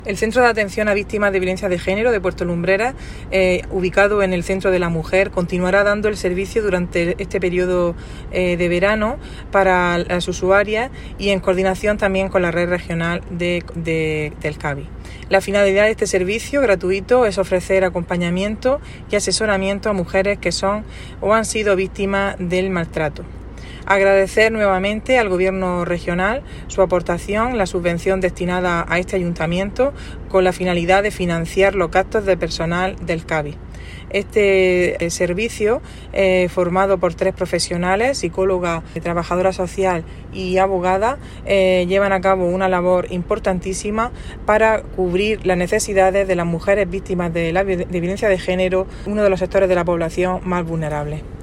El Centro de Atención a Víctimas de Violencia de Género de Puerto Lumbreras, ubicado en el Centro de la Mujer, continuará dando el servicio durante este periodo de verano para las usuarias y en coordinación también con la red regional del CAVI. La finalidad de este servicio gratuito es ofrecer acompañamiento y asesoramiento a mujeres que son o han sido víctimas del maltrato. Agradecer nuevamente al Gobierno regional su aportación, la subvención destinada a este ayuntamiento con la finalidad de financiar los gastos de personal del CAVI. Este servicio, formado por 3 profesionales, psicóloga, trabajadora social y abogada, llevan a cabo una labor importantísima para cubrir las necesidades de las mujeres víctimas de violencia de género, uno de los sectores de la población más vulnerables.